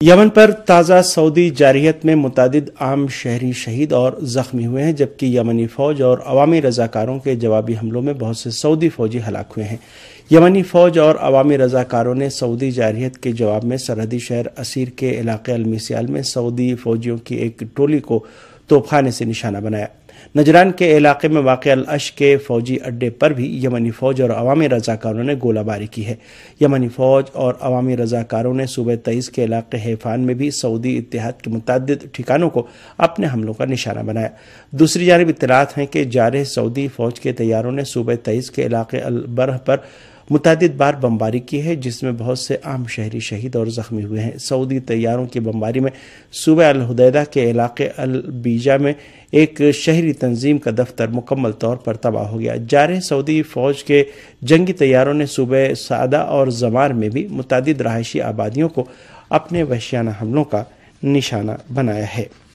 یمن پر تازہ سعودی جارحیت میں متعدد عام شہری شہید اور زخمی ہوئے ہیں، جبکہ یمنی فوج اور عوامی رضاکاروں کے جوابی حملوں میں بہت سے سعودی فوجی ہلاک ہوئے ہیں۔ یمنی فوج اور عوامی رضاکاروں نے سعودی جارحیت کے جواب میں سرحدی شہر عسیر کے علاقے المیسیال میں سعودی فوجیوں کی ایک ٹولی کو توپ خانے سے نشانہ بنایا۔ نجران کے علاقے میں واقع العش کے فوجی اڈے پر بھی یمنی فوج اور عوامی رضاکاروں نے گولہ باری کی ہے۔ یمنی فوج اور عوامی رضاکاروں نے صوبہ تعز کے علاقے حیفان میں بھی سعودی اتحاد کے متعدد ٹھکانوں کو اپنے حملوں کا نشانہ بنایا۔ دوسری جانب اطلاعات ہیں کہ جارح سعودی فوج کے طیاروں نے صوبہ تعز کے علاقے البرح پر متعدد بار بمباری کی ہے، جس میں بہت سے عام شہری شہید اور زخمی ہوئے ہیں۔ سعودی طیاروں کی بمباری میں صوبہ الحدیدہ کے علاقے البیجا میں ایک شہری تنظیم کا دفتر مکمل طور پر تباہ ہو گیا۔ جارح سعودی فوج کے جنگی طیاروں نے صوبہ سعدہ اور زمار میں بھی متعدد رہائشی آبادیوں کو اپنے وحشیانہ حملوں کا نشانہ بنایا ہے۔